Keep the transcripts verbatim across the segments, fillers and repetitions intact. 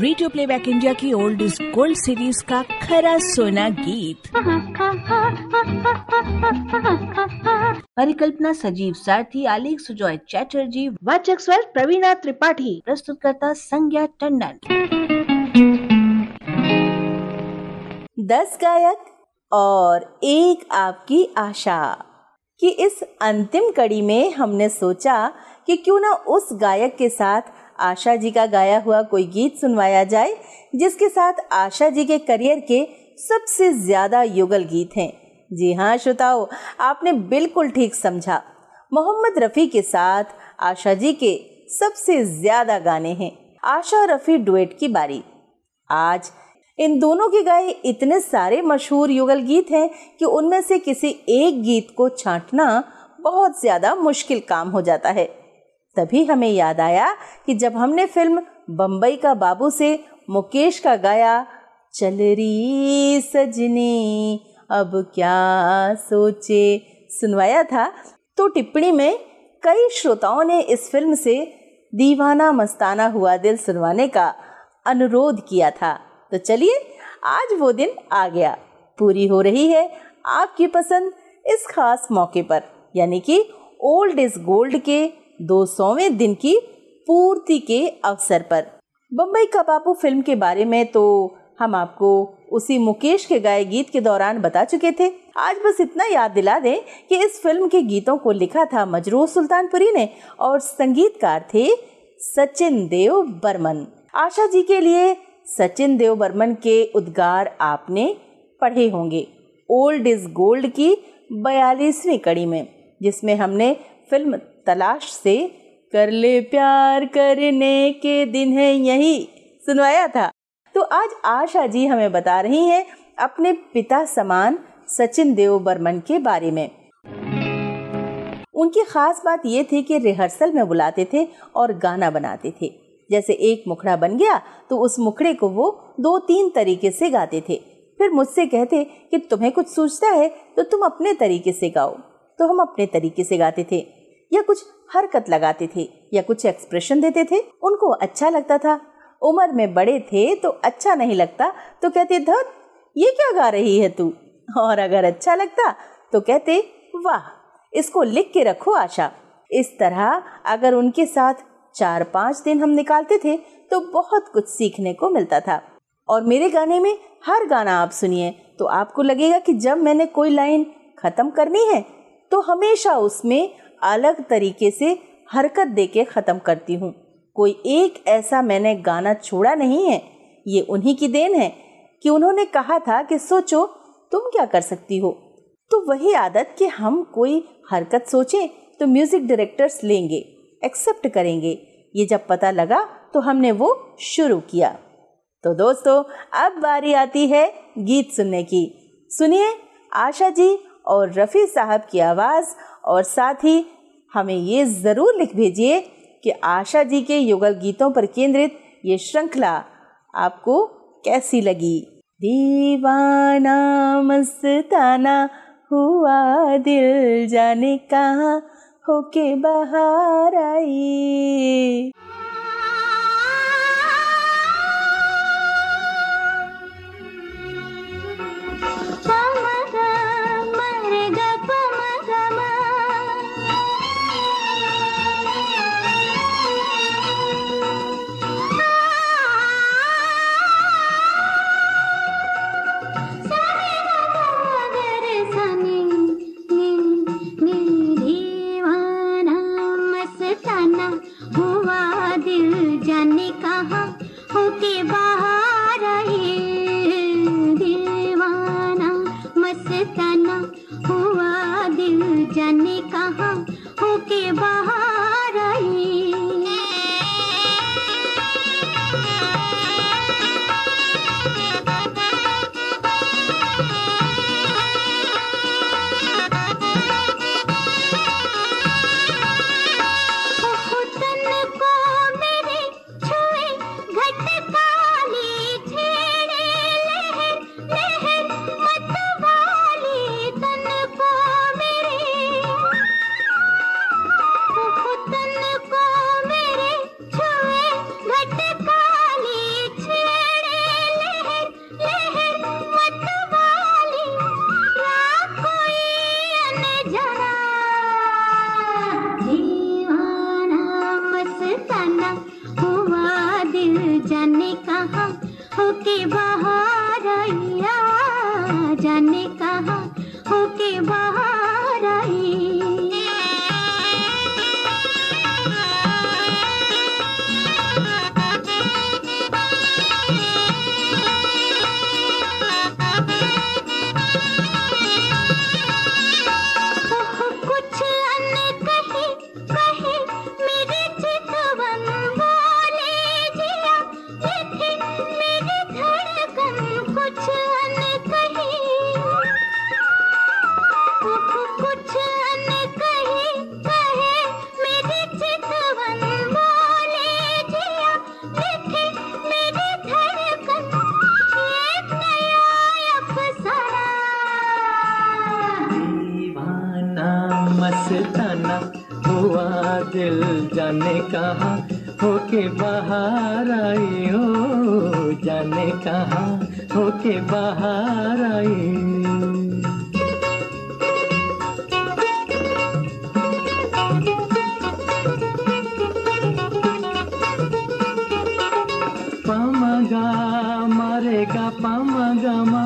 Radio playback India की old is gold series का खरा सोना गीत। परिकल्पना सजीव सारथी, आलेख सुजॉय चैटर्जी, वाचक स्वर प्रवीणा त्रिपाठी, प्रस्तुतकर्ता संज्ञा टंडन। दस गायक और एक आपकी आशा कि इस अंतिम कड़ी में हमने सोचा कि क्यों ना उस गायक के साथ आशा जी का गाया हुआ कोई गीत सुनवाया जाए जिसके साथ आशा जी के करियर के सबसे ज्यादा युगल गीत हैं। जी हाँ श्रोताओ, आपने बिल्कुल ठीक समझा। मोहम्मद रफ़ी के साथ आशा जी के सबसे ज्यादा गाने हैं। आशा रफ़ी डुएट की बारी। आज इन दोनों के गाए इतने सारे मशहूर युगल गीत हैं कि उनमें से किसी एक गीत को छांटना बहुत ज्यादा मुश्किल काम हो जाता है। तभी हमें याद आया कि जब हमने फिल्म बम्बई का बाबू से मुकेश का गाया चल री सजनी अब क्या सोचे सुनवाया था, तो टिप्पणी में कई श्रोताओं ने इस फिल्म से दीवाना मस्ताना हुआ दिल सुनवाने का अनुरोध किया था। तो चलिए आज वो दिन आ गया, पूरी हो रही है आपकी पसंद इस खास मौके पर, यानी कि ओल्ड इज गोल्ड के दो सौवें दिन की पूर्ति के अवसर पर। बम्बई का बाबू फिल्म के बारे में तो हम आपको उसी मुकेश के गाए गीत के दौरान बता चुके थे। आज बस इतना याद दिला दें कि इस फिल्म के गीतों को लिखा था मजरूह सुल्तानपुरी ने और संगीतकार थे सचिन देव बर्मन। आशा जी के लिए सचिन देव बर्मन के उद्गार आपने पढ़े होंगे ओल्ड इज गोल्ड की बयालीसवीं कड़ी में, जिसमें हमने फिल्म तलाश से कर ले प्यार करने के दिन है यही सुनवाया था। तो आज आशा जी हमें बता रही हैं अपने पिता समान सचिन देव बर्मन के बारे में। उनकी खास बात ये थी कि रिहर्सल में बुलाते थे और गाना बनाते थे। जैसे एक मुखड़ा बन गया तो उस मुखड़े को वो दो तीन तरीके से गाते थे। फिर मुझसे कहते कि तुम्हें कुछ सूझता है तो तुम अपने तरीके से गाओ, तो हम अपने तरीके से गाते थे या कुछ हरकत लगाते थे या कुछ एक्सप्रेशन देते थे। उनको अच्छा लगता था। उम्र में बड़े थे तो अच्छा नहीं लगता तो कहते धत ये क्या गा रही है तू, और अगर अच्छा लगता तो कहते वाह इसको लिख के रखो आशा। इस तरह अगर उनके साथ चार पाँच दिन हम निकालते थे तो बहुत कुछ सीखने को मिलता था। और मेरे गाने में हर गाना आप सुनिए तो आपको लगेगा कि जब मैंने कोई लाइन खत्म करनी है तो हमेशा उसमें अलग तरीके से हरकत देके खत्म करती हूँ। कोई एक ऐसा मैंने गाना छोड़ा नहीं है। ये उन्हीं की देन है कि उन्होंने कहा था कि सोचो तुम क्या कर सकती हो। तो वही आदत कि हम कोई हरकत सोचें तो म्यूजिक डायरेक्टर्स लेंगे, एक्सेप्ट करेंगे। ये जब पता लगा तो हमने वो शुरू किया। तो दोस्तों अब बारी आती है गीत सुनने की। सुनिए आशा जी और रफ़ी साहब की आवाज़, और साथ ही हमें ये ज़रूर लिख भेजिए कि आशा जी के युगल गीतों पर केंद्रित ये श्रृंखला आपको कैसी लगी। दीवाना मस्ताना हुआ दिल जाने कहाँ होके बाहर आई। को मेरे छुए घट काली होके बाहर आइया, जाने कहाँ होके बाहर आई। मस्ताना हुआ दिल, जाने कहाँ होके बाहर आई हो, जाने कहाँ होके बाहर आई। पमगा मरेगा पमगा मा,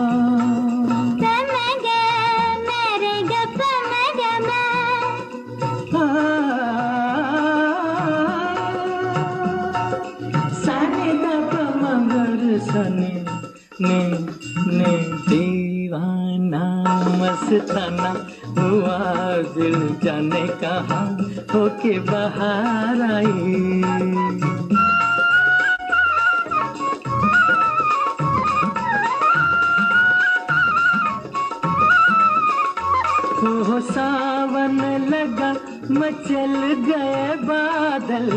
सने ने ने दीवाना मस्ताना हुआ दिल, जाने कहाँ होके बाहर आई। हो सावन लगा मचल गए बादल,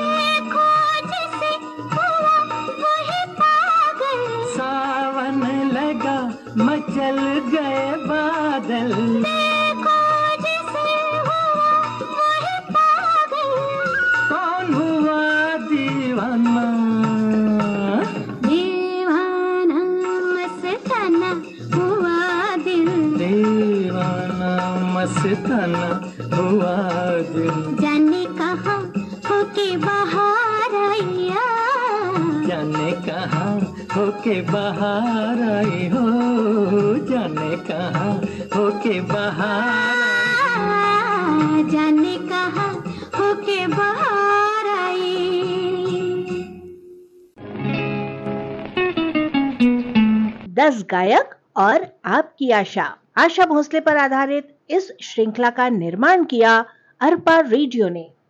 लगा मचल गए बादल, देखो जिसे हुआ वही पागल। कौन हुआ दीवाना, दीवाना मस्ताना हुआ दिल, दीवाना मस्ताना हुआ दिल, जाने कहाँ होके बाहर आइया, जाने कहाँ होके बाहर आई हो, जाने कहाँ होके बाहर आई, जाने कहाँ होके बाहर आई। दस गायक और आपकी आशा। आशा भोसले पर आधारित इस श्रृंखला का निर्माण किया अरपा रेडियो ने।